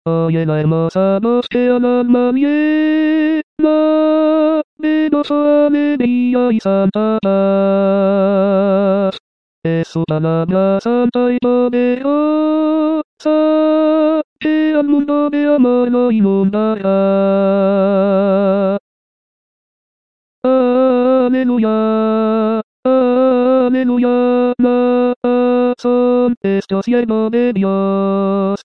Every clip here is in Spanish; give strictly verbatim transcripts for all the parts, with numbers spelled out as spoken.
Oye la hermosa voz que al alma llena, de gozo, alegría y santa paz. Es su palabra santa y poderosa, que al mundo de amor lo inundará. Aleluya, aleluya, la razón es Dios siervo de Dios.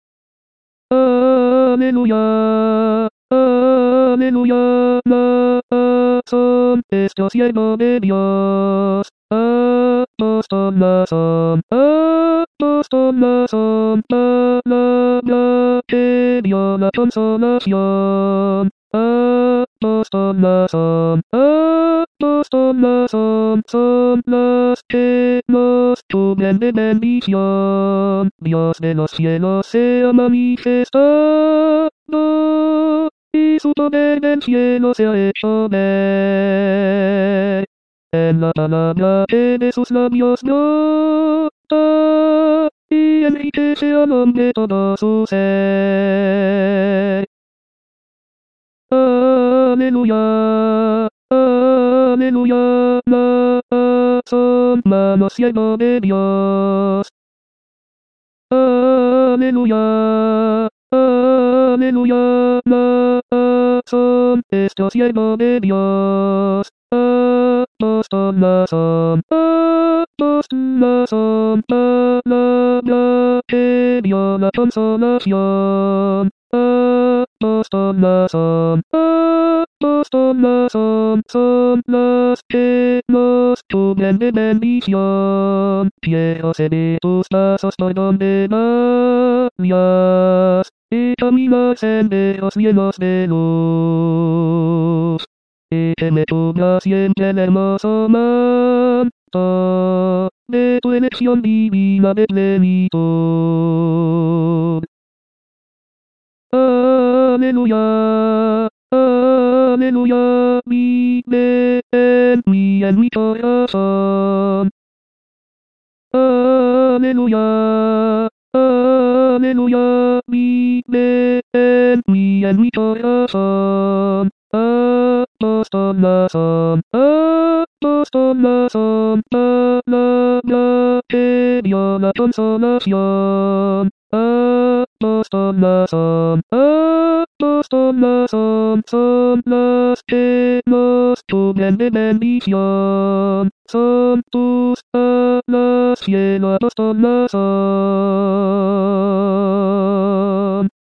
Aleluya, aleluya, la razón es Dios siervo de Dios. Apóstol la son, apóstol la son, palabra que dio la consolación. Apóstol la son, apóstol la son, son las que nos cubren de bendición. Dios de los cielos se ha manifestado, y su poder del cielo se ha hecho ver. En la palabra que de sus labios brota, y enriquece al hombre todo su ser. Aleluya, aleluya, la razón, mano siervo de Dios. Aleluya, aleluya, la razón, es Dios siervo de Dios. Apóstol la son, apóstol la son, palabra que dio la consolación. Apóstol la son, apóstol la son, son las que nos cubren de bendición. Quiero seguir tus pasos por donde vayas, y caminar senderos llenos de luz. Y que me cubra siempre el hermoso manto de tu elección divina de plenitud. Aleluya, aleluya, vive en mí, en mi corazón. Aleluya, aleluya, vive en mí, en mi corazón. Apóstol la son, apóstol la son, palabra que dio la consolación. Apóstol la son, apóstol la son, son las que nos cubren de bendición. Son tus alas, cielo, apóstol la son.